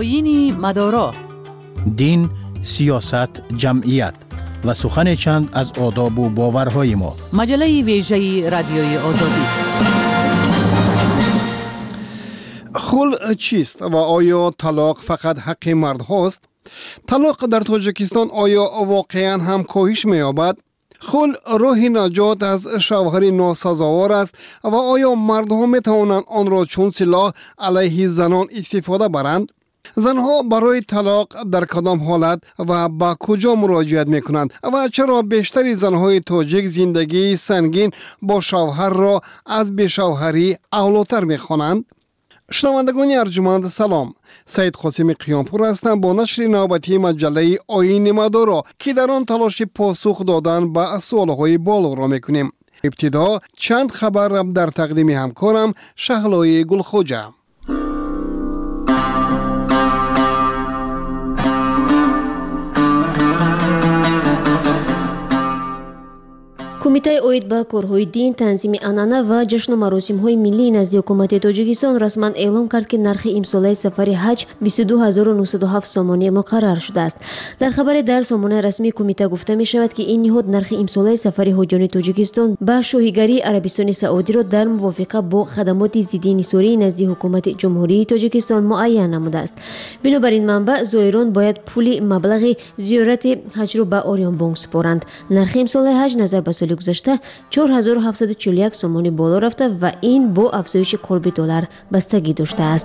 آیین مدارا، دین، سیاست، جمعیت و سخن چند از آداب و باورهای ما. مجله ویژه رادیوی آزادی. خلع چیست و آیا طلاق فقط حق مرد هاست؟ طلاق در تاجیکستان آیا واقعا هم کاهش می‌یابد؟ خلع راه نجات از شوهر ناسزاوار است و آیا مردها می توانند آن را چون سلاح علیه زنان استفاده برند؟ زنها برای طلاق در کدام حالت و با کجا مراجعت می کنند و چرا بیشتر زنهای تاجیک زندگی سنگین با شوهر را از بی‌شوهری اولاتر می خوانند؟ شنوندگان ارجمند سلام، سید قاسم قیامپور هستم با نشر نوبتی مجله آیین مدارا که در آن تلاش پاسخ دادن به سوالهای بالا را میکنیم. ابتدا چند خبر در تقدیم همکارم شهلای گلخوجه. کمیته اوید با کارهای دین، تنظیم عنعنه و جشن و مراسم‌های ملی نزد حکومت تاجیکستان رسما اعلام کرد که نرخ امساله سفر حج 22907 سومانی مقرر شده است. در خبر در سامانه رسمی کمیته گفته می شود که این نهاد نرخ امساله سفر حجیان تاجیکستان با شاهیگری عربستان سعودی را در موافقت با خدمات ضد نثاری نزد حکومت جمهوری تاجیکستان معین نموده است. بنابراین منبع زائران باید پول مبلغ زیارت حج را به آریان بانک سپارند. نرخ امساله حج نظر به سال گذشته 4741 سومانی بالا رفته و این با افزایش قرب دلار بستگی داشته است.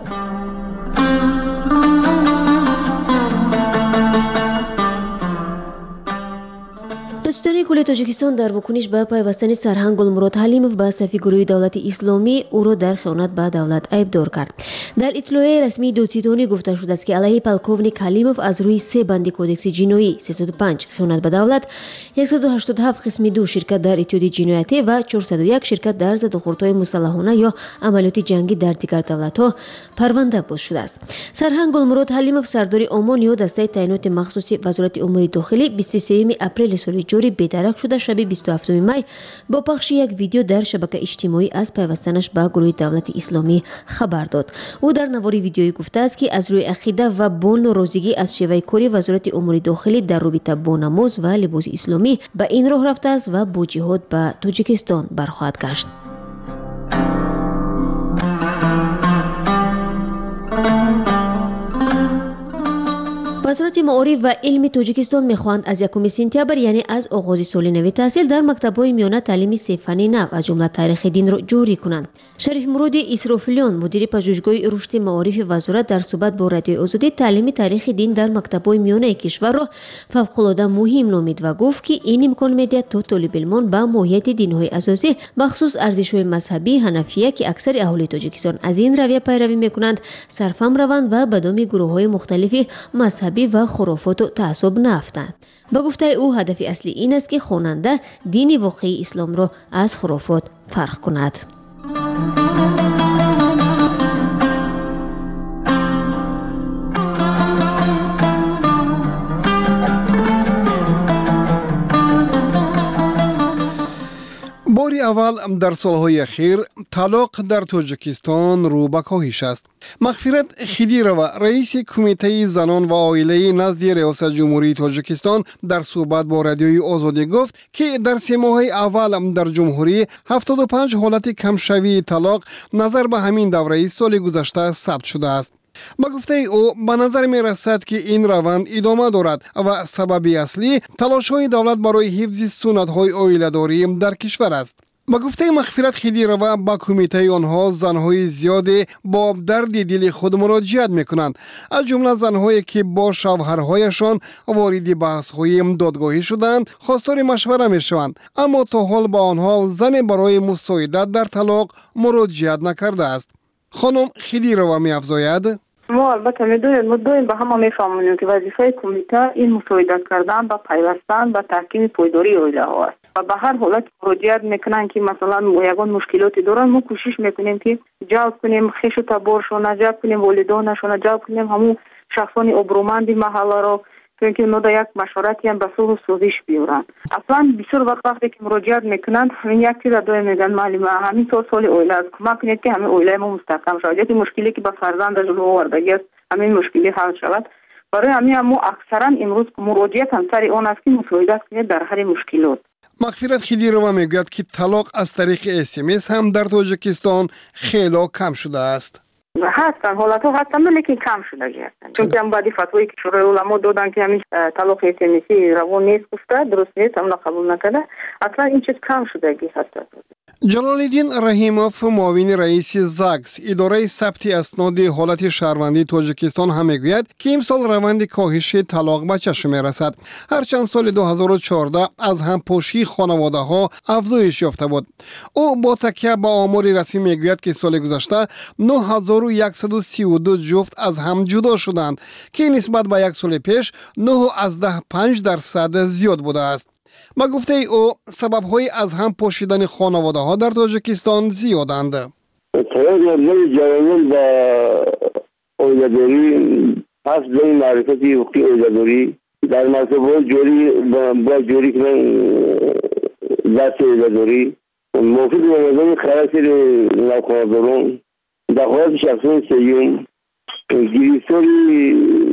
دادستانی کل تاجیکستان در واکنش به پیوستن سرهنگ گلمراد حلیمов به صف گروه دولت اسلامی او را در خیانت به دولت عیبدار کرد. در اطلاع رسمی دادستانی گفته شده است که علیه پلکوونیک حلیمov از روی 3 بند کودکس جنایی 305 خیانت به دولت، 187 قسم 2 شرکت در اتحاد جنایتی و 401 شرکت در ضدخوردهای مسلحانه یا عملیات جنگی در دیگر دولت‌ها پرونده باز شده است. سرهنگ گلمراد حلیمov سردار عمان یا دسته تعینات مخصوصی وزارت امور داخلی 23 اپریل سال جاری بی‌درک شده شب 27 می با پخش یک ویدیو در شبکه اجتماعی از پیوستنش به گروه دولت اسلامی خبر داد. او در نواری ویدیویی گفته است که از روی عقیده و با ناراضگی از شیوه کاری وزارت امور داخلی در رابطه با نماز و لباس اسلامی به این راه رفته است و با جهاد به تاجیکستان برخواهد گشت. وزارت معارف و علم تاجیکستان می‌خواهند از 1 سپتامبر یعنی از آغاز سال نو تحصیل در مکتب‌های میانه تعلیم 3 فن نو از جمله تاریخ دین را جاری کنند. شریف مراد اسرافیلیان مدیر پژوهشگاه رشد معارف وزارت در صحبت با رادیو آزادی تعلیم تاریخ دین در مکتب‌های میانه کشور را فوق‌العاده مهم نامید و گفت که این امکان می‌دهد تا طالب علمان به ماهیت دین‌های اساسی مخصوص ارزش‌های مذهبی حنفیه که اکثر اهالی تاجیکستان از این رویه پیروی می‌کنند سرفهم روند و به نام گروه‌های مختلف مذهبی و خرافات و تعصب نافتند. با گفته او هدف اصلی این است که خواننده دین واقعی اسلام را از خرافات فرق کند. باری اول در سالهای اخیر طلاق در تاجیکستان رو به کاهش است. مغفرت خدیرова رئیس کمیته زنان و عائله نزد ریاست جمهوری تاجیکستان در صحبت با رادیوی آزادی گفت که در 3 ماه اول در جمهوری 75 حالت کمشوی طلاق نظر به همین دوره سال گذشته ثبت شده است. با گفته او به نظر می رسد که این روند ادامه دارد و سبب اصلی تلاش های دولت برای حفظ سنت های عائله‌داری در کشور است. با گفته مغفرت خدیرova با کمیته آنها زنهای زیادی با درد دل خود مراجعت می کنند، از جمله زنهایی که با شوهرهایشان وارد بحث های دادگاهی شدند خواستار مشوره می شوند، اما تا حال با آنها زن برای مساعدت در طلاق مراجعت نکرده است. خانم خدیرova می افزاید: ما البته میدونیم به همه میفهمونیم که وظیفه کمیته این مساعدت کردن با پیوستن به تحکیم پایداری عائله ها است و به هر حالت مراجعت میکنن که مثلا یگان مشکلاتی دارن ما کوشش میکنیم که جلب کنیم خویش و تبارشون، جلب کنیم والدانشون، جلب کنیم همون شخصان ابرومند محله را که اونا در یک مشورتی هم به صلح و سازش بیارن. اصلا بسیار وقتی که مراجعت میکنند همین یک چیز دو میگن معلم همین سال عائله است، کمک کنید که همین عائله ما مستحکم شود. یکی مشکلی که به فرزندش رو آوردگی است همین مشکلی حل شود. برای همین اکثرا امروز مراجعت هم سر اون است که مساعدت کنید در حل مشکلات. مغفرت خیدیرова میگوید که طلاق از طریق SMS هم در تاجیکستان خیلی کم شده است. هستن حالت ها هستن ولی کم شده هستن، چون که هم بعدی فتوایی که شورای علما دادن که همین طلاق SMS روان نیست گفته، درست نیست، هم قبول نکرده، اصلا این چیز کم شده هست. جلال الدین رحیموف معاون رئیس زاکس اداره ثبت اسناد حالت شهروندی تاجیکستان هم میگوید که امسال روند کاهش طلاق به چشم میرسد، هرچند سال 2014 از همپاشی خانواده ها افزایش یافته بود. او با تکیه به آمار رسمی میگوید که سال گذشته 9132 جفت از هم جدا شدند که نسبت به یک سال پیش 9.5% زیاد بوده است. ما گفته او سبب‌های از هم پاشیدن خانواده ها در تاجیکستان زیادند. تغییر جوانان با اولیاداری پس به معرفتی حقوقی اولیاداری در مرتبه جوری با جوری کنن دست اولیاداری موفید به نظام خلاصی ناکاردارون دخواه شخصی سیوم گریستوری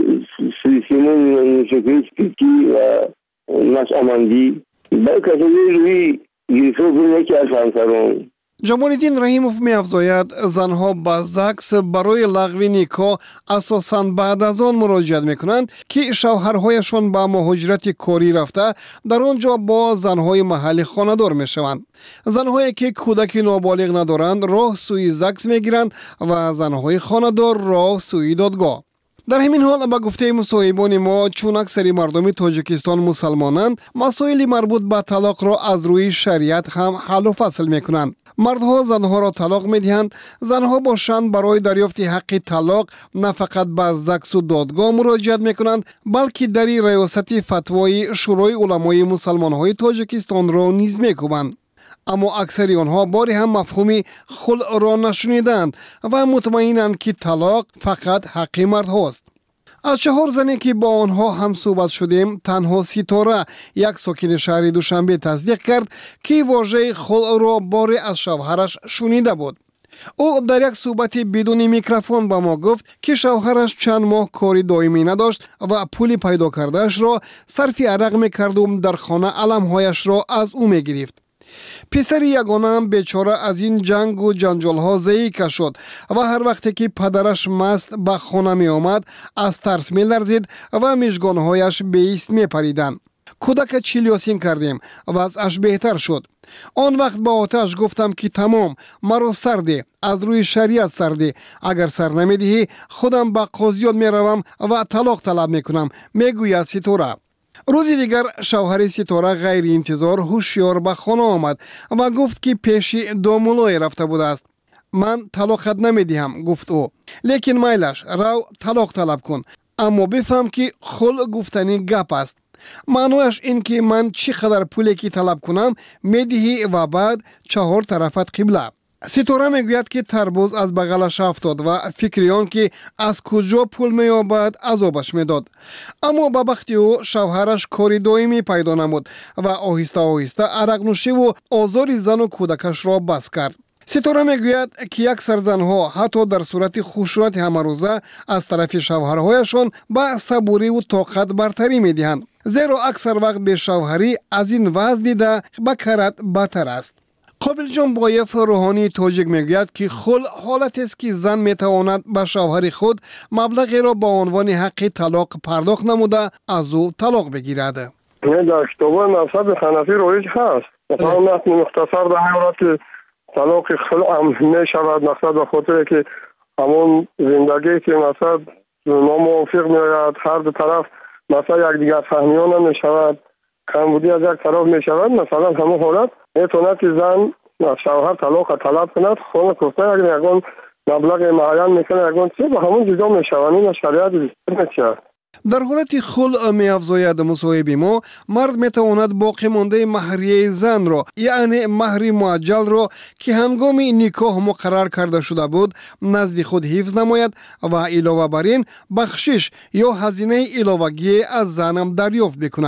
سیمون نشکری سپیکی و نش اماندی با کسایی روی گریستور بونه که از همسرون. جمال الدین رحیموف می افزاید زنها با زاکس برای لغو نیکا اساساً بعد از آن مراجعت می کنند که شوهرهایشان به مهاجرت کاری رفته در آنجا با زنهای محلی خانه‌دار می شوند. زنهایی که کودک نابالغ ندارند راه سوی زاکس می گیرند و زنهای خانه‌دار راه سوی دادگاه. در همین حال با گفته مصاحبان ما چون اکثر مردم تاجیکستان مسلمانند مسائل مربوط به طلاق را از روی شریعت هم حل و فصل می کنند. مردها زنها را طلاق می دهند. زنها باشند برای دریافت حق طلاق نه فقط به زاکس و دادگاه مراجعت می کنند بلکه در ریاست فتوای شورای علمای مسلمان های تاجیکستان را نیز می کوبند. اما اکثر آنها باری هم مفهوم خلع را نشنیدند و مطمئنند که طلاق فقط حق مرد هاست. از 4 زنی که با آنها هم صحبت شدیم تنها ستاره یک ساکن شهر دوشنبه تصدیق کرد که واژه خلع را باری از شوهرش شنیده بود. او در یک صحبت بدون میکروفون با ما گفت که شوهرش چند ماه کاری دائمی نداشت و پول پیدا کردهش را صرف عرق میکرد و در خانه علمهایش را از او میگرفت. پسر یگانه هم بیچاره از این جنگ و جنجال ها ضعیف شد و هر وقتی که پدرش مست به خانه می آمد از ترس می لرزید و مژگانهایش به ایست می پریدند. کودک چیلیاسین کردیم و ازش بهتر شد. آن وقت با آتش گفتم که تمام مرا سرده، از روی شریعت سرده، اگر سر نمیدهی خودم به قاضیات می روم و طلاق طلب می کنم، می گوید ستاره. روزی دیگر شوهر ستاره غیر انتظار هوشیار به خانه آمد و گفت که پیش دامولای رفته بوده است. من طلاقت نمیدهم گفت او، لیکن میلش رو طلاق طلب کن، اما بفهم که خلع گفتنی گپ است. معنیش این که من چقدر پولی که طلب کنم میدهی و بعد 4 طرفت قبله. ستاره میگوید که تربوز از بغلش افتاد و فکریان که از کجا پول مییابد عذابش میداد. اما به بخت او شوهرش کاری دائمی پیدا نمود و آهسته آهسته عرق نوشی و آزار زن و کودکش را بس کرد. ستاره میگوید که اکثر زنها حتی در صورت خشونت همروزه از طرف شوهرهایشان با صبوری و طاقت برتری میدهند، زیرا اکثر وقت به شوهری از این وضع دیده بکرت بهتر است. قابل جان بایف روحانی تاجیک میگوید که خلع حالت است که زن میتواند به شوهر خود مبلغی را با عنوان حق طلاق پرداخت نموده از او طلاق بگیرد. در کتاب‌های مذهب حنفی رایج هست. مثلا متن مختصر در حالت که طلاق خلع هم میشود، مقصد به خاطر که همون زندگی که مثلا ناموافق میآید، هر دو طرف مثلا یک دیگر فهمیان هم میشود، کمبودی از یک طرف میشود، مثلا همون حالت میتواند که زن شوهر طلاق طلب کند، خانه گفته اگر یگان مبلغ معین میکنه یگان چی به همون جدا میشوند. این شریعت میشه. در حالت خلع می‌افزاید مصاحب ما مرد میتواند باقی مانده مهریه زن را یعنی مهر معجل را که هنگام نکاح مقرر کرده شده بود نزد خود حفظ نماید و علاوه بر این بخشش یا هزینه علاوگی از زنم دریافت بکند.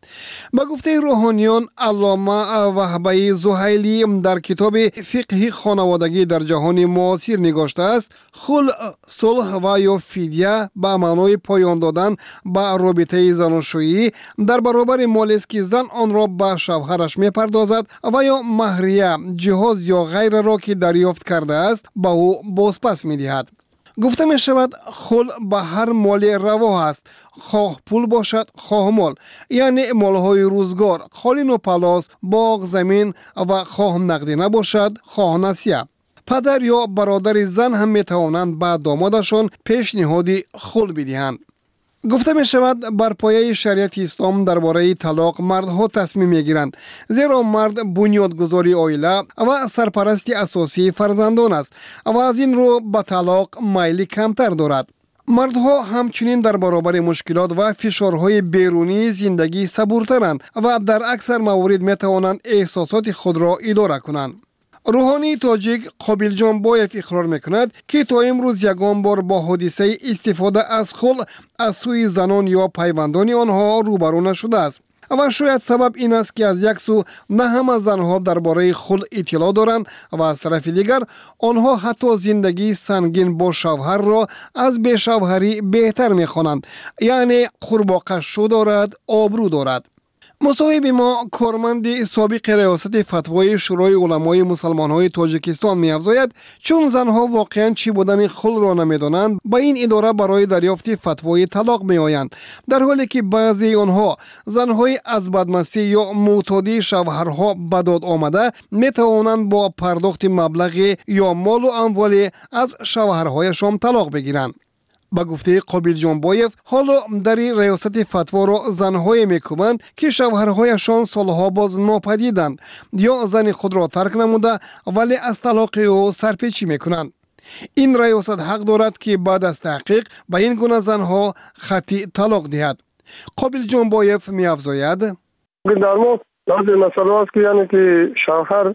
با گفته روحانیان علامه وهبه زهیلی در کتاب فقه خانوادگی در جهان معاصر نگاشته است خلع، صلح و یا فدیه به معنای پایان دادن به رابطه زناشویی در برابر مالی است که زن آن را به شوهرش میپردازد و یا مهریه، جهاز یا غیر را که دریافت کرده است به او بازپس میدهد. گفته می شود خلع به هر مال روا است، خواه پول باشد خواه مال، یعنی مالهای روزگار، قالین و پلاس، باغ، زمین و خواه نقدی نباشد خواه نسیه. پدر یا برادر زن هم می توانند به دامادشان پیشنهادی خلع بدهند. گفته می شود بر پایه شریعت اسلام درباره طلاق مردها تصمیم می گیرند، زیرا مرد بنیادگذاری عائله و سرپرستی اساسی فرزندان است و از این رو به طلاق میل کمتر دارد. مردها همچنین در برابر مشکلات و فشارهای بیرونی زندگی صبورترند و در اکثر موارد می توانند احساسات خود را اداره کنند. روحانی تاجیک قابل جانبایف اقرار میکند که تا امروز یگان بار با حادثه استفاده از خلع از سوی زنان یا پیوندان آنها روبرو نشده است و شاید سبب این است که از یک سو نه همه زنها درباره خلع اطلاع دارند و از طرف دیگر آنها حتی زندگی سنگین با شوهر را از بی‌شوهری بهتر میخوانند، یعنی قورباغه شو دارد آبرو دارد. مصاحب ما کارمند سابق ریاست فتوای شورای علمای مسلمان‌های تاجیکستان می‌افزاید چون زنها واقعاً چی بودن خلع را نمی‌دانند با این اداره برای دریافت فتوای طلاق می‌آیند، در حالی که بعضی آنها زنهای از بدمستی یا معتادی شوهرها به داد آمده می‌توانند با پرداخت مبلغی یا مال و اموالی از شوهرهایشان طلاق بگیرند. با گفته قابل جانبایف حالا در ریاست فتوا را زنهای میکوبند که شوهرهایشان سالها باز ناپدیدند یا زن خود را ترک نموده ولی از طلاق او سرپیچی میکنند. این ریاست حق دارد که بعد از تحقیق به این گونه زنها خطی طلاق دهد. قابل جانبایف میافزاید در ما بعضی مسئله است که یعنی که شوهر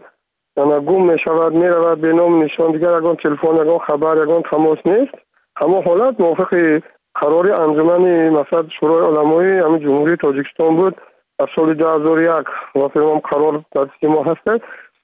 گم میشود میرود به نام نشان دیگر یگان تلفن یگان خبر یگان تماس نیست. همه حالت موافق قرار انجمن مثلا شورای علمای همین جمهوری تاجیکستان بود از سال 2001 و فرمان قرار در ما هست.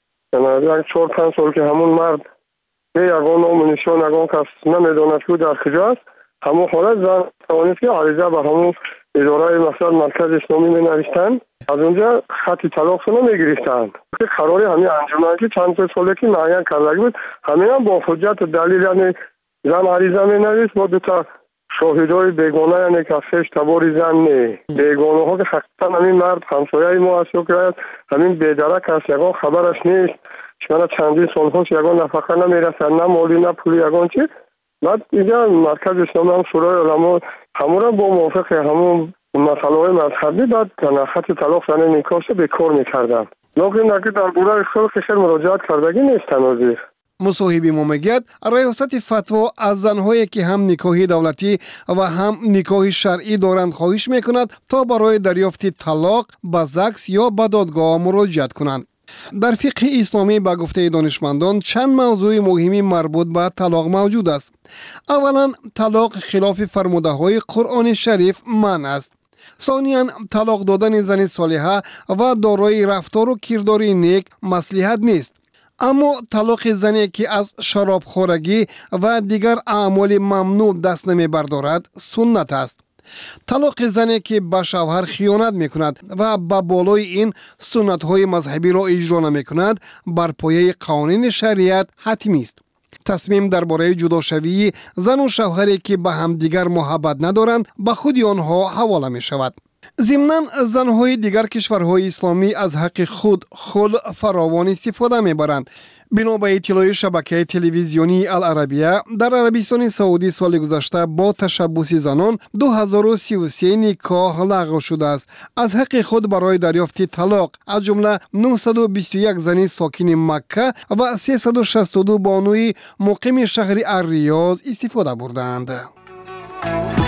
یعنی 4-5 سال که همون مرد به یگان نام نشان یگان کس نمیداند که در کجا است، همون حالت زن توانید که عریضه به همون اداره مثلا مرکز اسلامی می نوشتن، از اونجا خطی طلاق سنو می گرفتند. قرار همین انجمن که چند ساله که معین کرده بود همین هم با حجت و دلیل یعنی زن عریضه می نویست با دوتا شاهدای بیگانه یعنی که فش تباری زن نه بیگانه ها که حقیقتا همین مرد همسایه ما هست که همین بیدرک هست یگان خبرش نیست شما چندین سال هاست یگان نفقه نمیرسن نه مالی نه پولی یگان چی. بعد اینجا مرکز اسلام هم شورای علما همون را با موافق همون مسئله های مذهبی بعد خط طلاق زن نکاح به کار میکردن، لیکن اگه در بوره خیلی مراجعت کردگی نیستن وزیر. مصاحب ما میگوید ریاست فتوا از زنهایی که هم نکاح دولتی و هم نکاح شرعی دارند خواهش میکند تا برای دریافت طلاق به زکس یا به دادگاه مراجعت کنند. در فقه اسلامی به گفته دانشمندان چند موضوع مهمی مربوط به طلاق موجود است. اولا طلاق خلاف فرموده های قرآن شریف منع است. ثانیاً طلاق دادن زن صالحه و دارای رفتار و کردار نیک مصلحت نیست. اما طلاق زنی که از شراب خورگی و دیگر اعمال ممنوع دست نمی بردارد سنت است. طلاق زنی که به شوهر خیانت می کند و به بالای این سنت های مذهبی را اجرا نمی کند بر پایه قوانین شریعت حتمی است. تصمیم درباره جداشوی زن و شوهری که به هم دیگر محبت ندارند به خود آنها حواله می شود. ضمناً زنهای دیگر کشورهای اسلامی از حق خود خلع فراوان استفاده میبرند. بنا به اطلاع شبکه تلویزیونی العربیه در عربستان سعودی سال گذشته با تشبس زنان 2033 نکاح لغو شده است. از حق خود برای دریافت طلاق از جمله 921 زن ساکن مکه و 362 بانوی مقیم شهر الریاض استفاده بردند.